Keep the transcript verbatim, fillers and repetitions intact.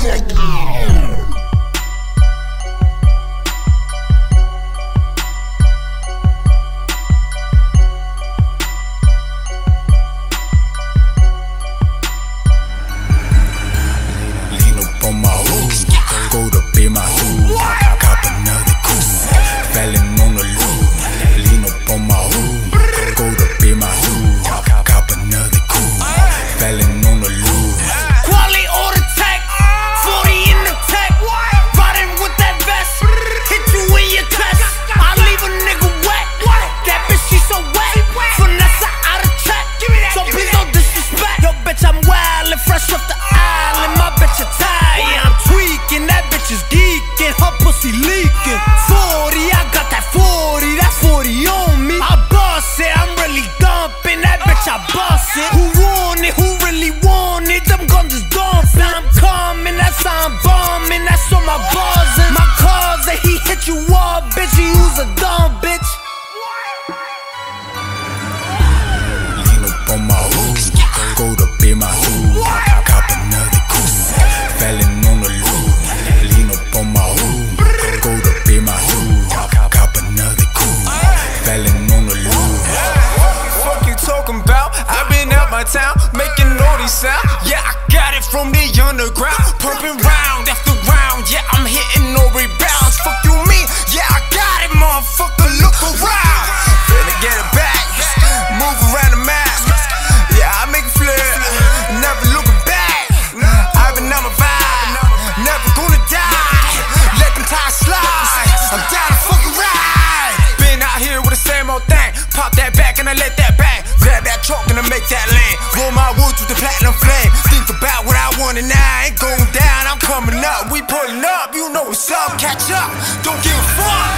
Town, making all these sound. Yeah, I got it from the underground. Pumping round after round. Yeah, I'm hitting no rebounds. Fuck you mean? Yeah, I got it, motherfucker. Look around. Finna get it back. Move around the map. Yeah, I make it flip. Never looking back. I've been on my vibe. Never gonna die. Let them tires slide. I'm down to fucking ride. Been out here with the same old thing. Pop that back and I let that bang. Grab that chalk and I make that land. Roll my woods with the platinum flame. Think about what I want and I ain't going down. I'm coming up, we pulling up. You know what's up, catch up. Don't give a fuck.